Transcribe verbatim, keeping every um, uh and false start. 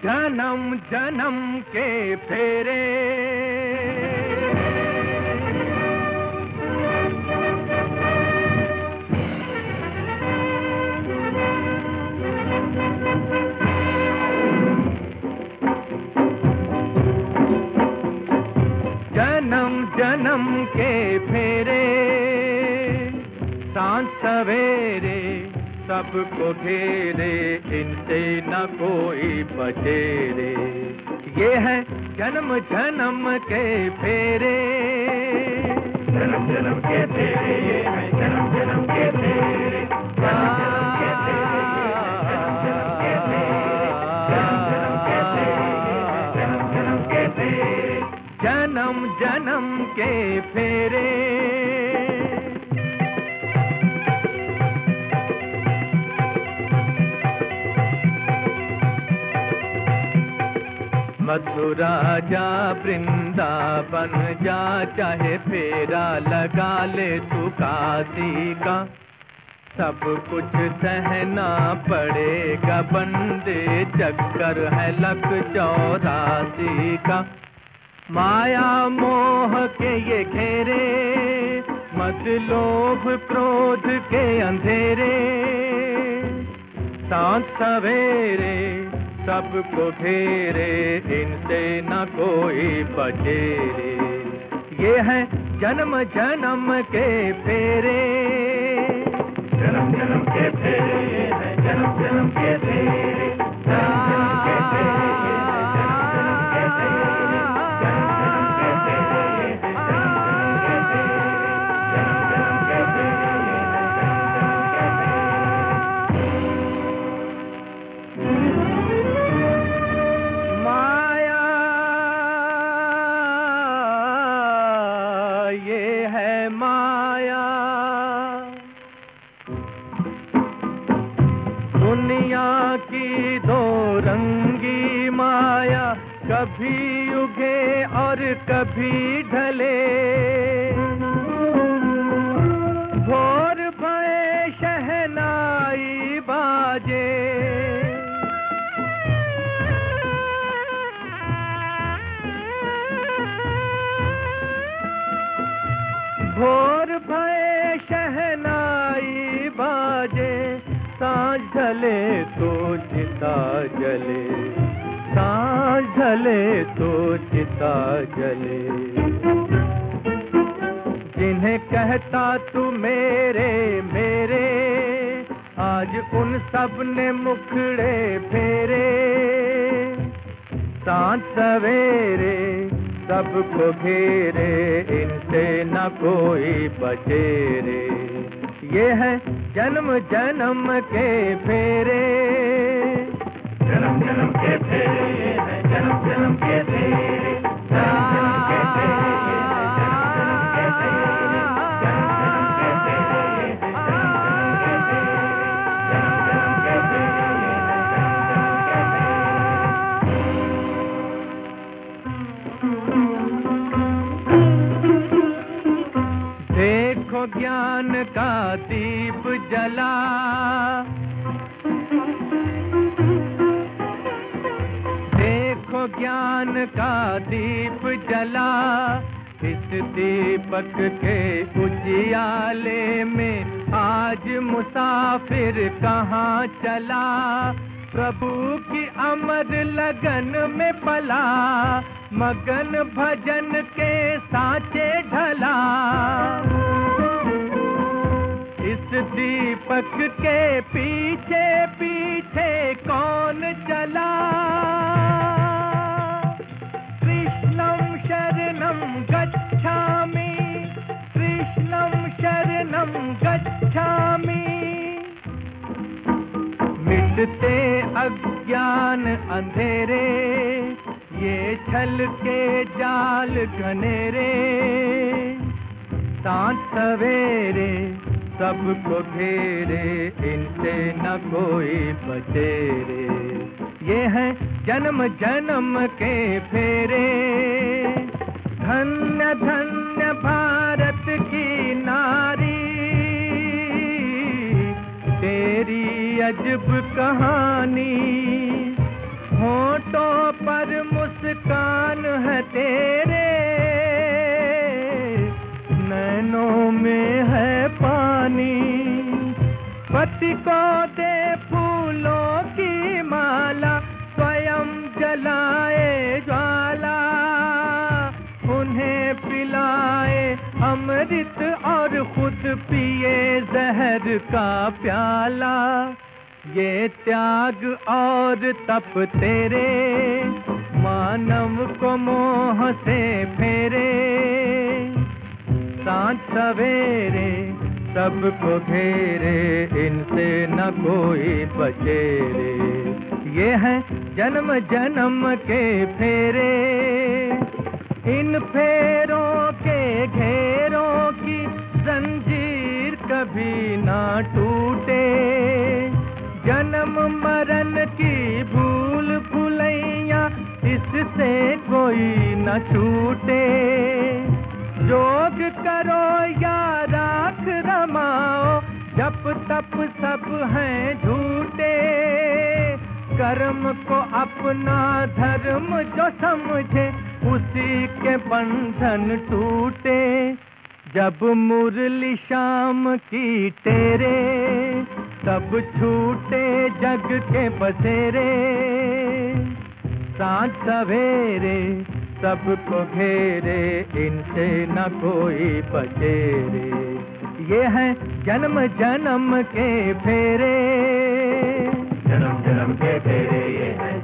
जन्म जन्म के फेरे जन्म जन्म के फेरे सांझ सवेरे सबको घेरे, इनसे न कोई बचे रे। ये है जन्म जन्म के फेरे, जन्म जन्म के फेरे, ये है जन्म जन्म के फेरे, जन्म जन्म के फेरे, जन्म जन्म के फेरे। मथुरा जा वृंदावन जा, चाहे फेरा लगा ले तू काशी का, सब कुछ सहना पड़ेगा, बंदे चक्कर है लख चौरासी का। माया मोह के ये घेरे, मत लोभ क्रोध के अंधेरे, सांझ सवेरे सबको घेरे, इनसे न कोई बचे रे। ये है जन्म जन्म के फेरे, जन्म जन्म के फेरे, ये है जन्म जन्म के फेरे, जन्म जन्म के फेरे, दुनिया की दो रंगी माया, कभी उगे और कभी ढले, भोर भये शहनाई बाजे, भोर भये शहनाई बाजे, सांझ ढले तो चिता जले, सांझ ढले तो चिता जले। जिन्हें कहता तू मेरे मेरे, आज उन सब ने मुखड़े फेरे, सांझ सवेरे सबको घेरे, इनसे न कोई बचे रे। ये है जन्म जन्म के फेरे, जन्म जन्म के फेरे, ये है जन्म जन्म के फेरे, जन्म जन्म के फेरे, ये है जन्म जन्म के फेरे, जन्म जन्म के फेरे, ये है जन्म जन्म के फेरे, जन्म जन्म के फेरे। देखो ज्ञान का दीप जला, देखो ज्ञान का दीप जला, इस दीपक के उजियाले में आज मुसाफिर कहाँ चला, प्रभु की अमर लगन में पला, मगन भजन के सांचे ढला। इस दीपक के पीछे पीछे कौन चला, कृष्णं शरणं गच्छामि, कृष्णं शरणं गच्छामि। मिटते अज्ञान अंधेरे, ये छल के जाल घनेरे, सांझ सवेरे सबको घेरे, इनसे न कोई बचे रे। ये है जन्म जन्म के फेरे, धन्य धन्य भारत की नारी, तेरी अजब कहानी, होठ होठों पर मुस्कान है तेरे, नैनों में है पानी। पति को दे फूलों की माला, स्वयं जलाए ज्वाला, उन्हें पिलाए अमृत और खुद पिए जहर का प्याला। ये त्याग और तप तेरे, मानव को मोह से फेरे। सांझ सवेरे सबको घेरे, इनसे न कोई बचे रे। ये है जन्म जन्म के फेरे, इन फेरों के घेरों की जंजीर कभी ना टूटे। जन्म मरण की भूल भुलैया इससे कोई न छूटे। जोग करो या राख रमाओ, जप तप सब हैं झूठे। कर्म को अपना धर्म जो समझे, उसी के बंधन टूटे। जब मुरली शाम की तेरे, तब छूटे जग के बसेरे। सांझ सवेरे सबको घेरे, इनसे न कोई बचे रे। ये है जन्म जन्म के फेरे, जन्म जन्म के फेरे ये है